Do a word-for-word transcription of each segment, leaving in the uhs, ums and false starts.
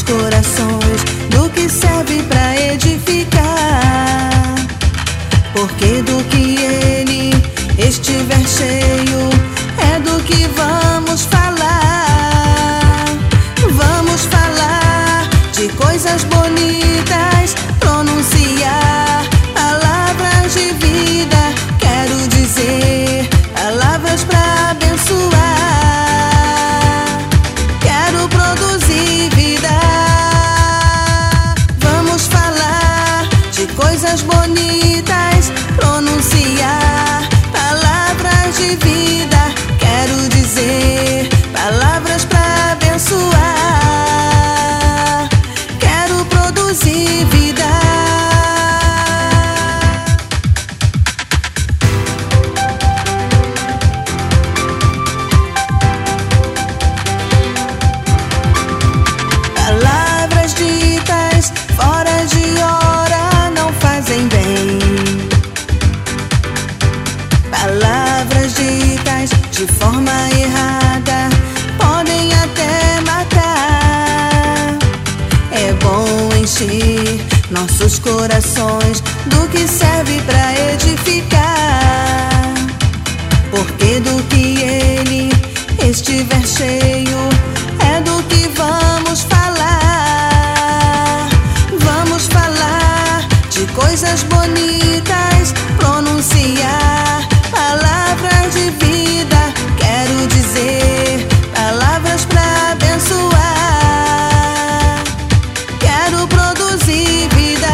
nossos corações, do que serve para edificar. Porque do que ele estiver cheio, é do que vamos falar. Vamos falar de coisas bonitas, pronunciar palavras de vida. Quero dizer palavras para abençoar. Quero produzir vida. Vamos falar de coisas bonitas, pronunciar palavras de vida. Quero dizer palavras para abençoar. Quero produzir vida. Palavras ditas fora de hora não fazem bem. Palavras ditas de forma errada podem até matar. É bom encher nossos corações do que serve para edificar. Porque do que ele estiver cheio, é do que vamos falar. Vamos falar de coisas bonitas, pronunciar palavras de vida. Quero dizer palavras para abençoar. Quero produzir vida.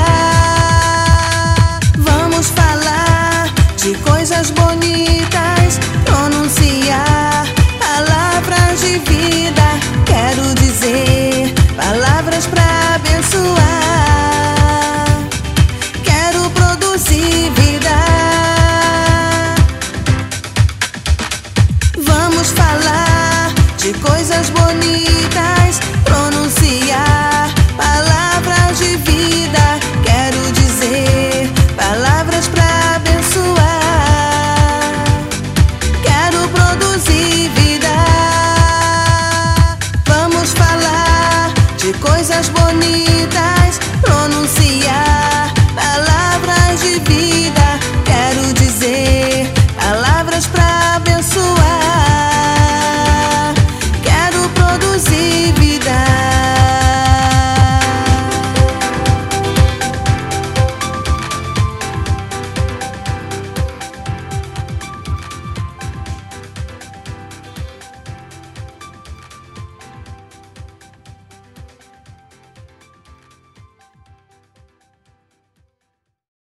Vamos falar de coisas bonitas, pronunciar palavras de vida. Quero dizer palavras para abençoar. Quero produzir vida. Vamos falar de coisas bonitas, pronunciar palavras de vida. Quero dizer palavras para abençoar. Quero produzir vida. Vamos falar de coisas bonitas, pronunciar